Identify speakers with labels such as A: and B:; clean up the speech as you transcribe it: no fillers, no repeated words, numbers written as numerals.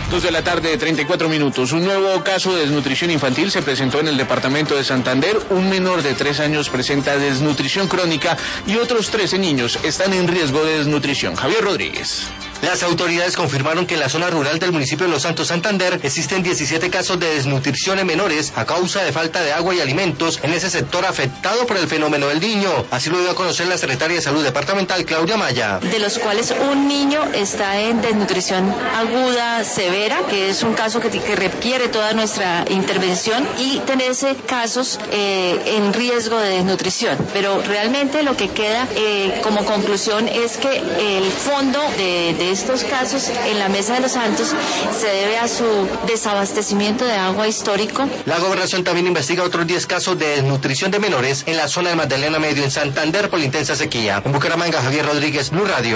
A: 2 de la tarde, 34 minutos. Un nuevo caso de desnutrición infantil se presentó en el departamento de Santander. Un menor de 3 años presenta desnutrición crónica y otros 13 niños están en riesgo de desnutrición. Javier Rodríguez.
B: Las autoridades confirmaron que en la zona rural del municipio de Los Santos, Santander, existen 17 casos de desnutrición en menores a causa de falta de agua y alimentos en ese sector afectado por el fenómeno del Niño. Así lo dio a conocer la secretaria de Salud Departamental, Claudia Maya.
C: De los cuales un niño está en desnutrición aguda severa, que es un caso que requiere toda nuestra intervención, y 13 casos en riesgo de desnutrición. Pero realmente lo que queda como conclusión es que el fondo de estos casos en la Mesa de los Santos se debe a su desabastecimiento de agua histórico.
B: La gobernación también investiga otros 10 casos de desnutrición de menores en la zona de Magdalena Medio en Santander por la intensa sequía. En Bucaramanga, Javier Rodríguez, Blue Radio.